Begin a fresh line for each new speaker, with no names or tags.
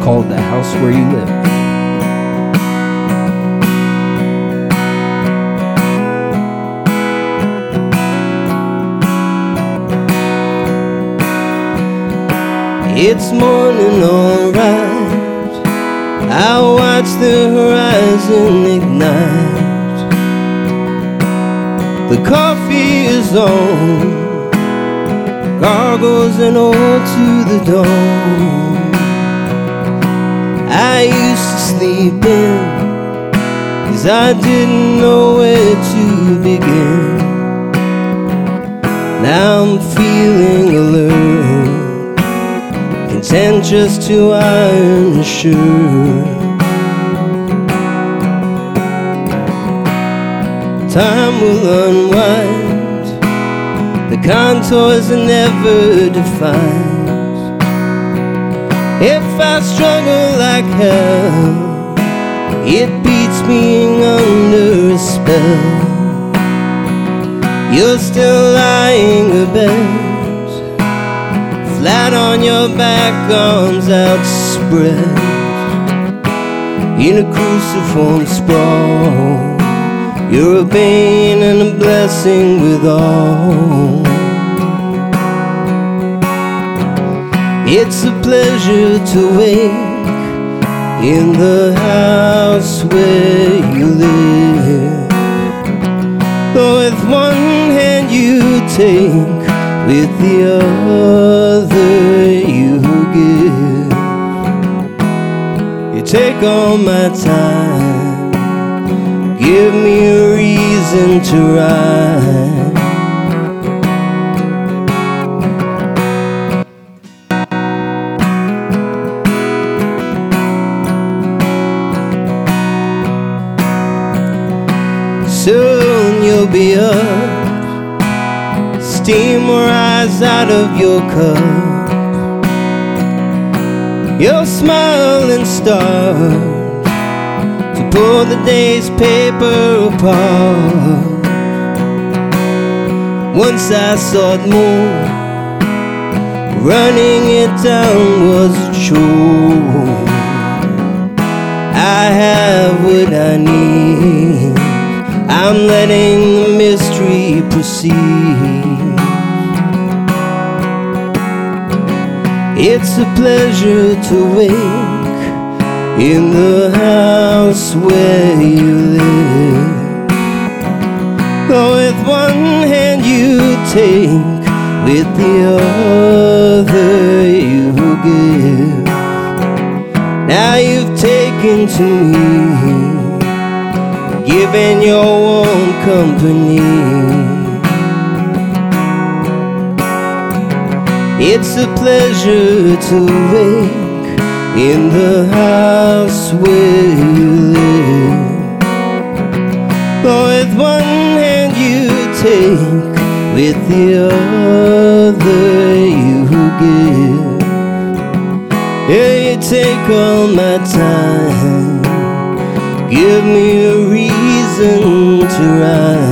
called The House Where You Live. It's morning, alright. I watch the horizon ignite. The coffee is on, gargles and all to the dawn. I used to sleep in, 'cause I didn't know where to begin. Now I'm feeling alert, content just to iron a shirt. Time will unwind, the contours are never defined. If I struggle like hell, it beats being under a spell. You're still lying abed, flat on your back, arms outspread, in a cruciform sprawl. You're a bane and a blessing withal. It's a pleasure to wake in the house where you live. Though with one hand you take, with the other you give. You take all my time, give me a reason to ride. Soon you'll be up, steam will rise out of your cup. You'll smile and start to pull the day's paper apart. Once I sought more, running it down was a chore. I have what I need, I'm letting the mystery proceed. It's a pleasure to wake in the house where you live. Though with one hand you take, with the other you give. Now you've taken to me, giving your warm company. It's a pleasure to wake in the house where you live. Though with one hand you take, with the other you give. Yeah, you take all my time, give me a reason to ride.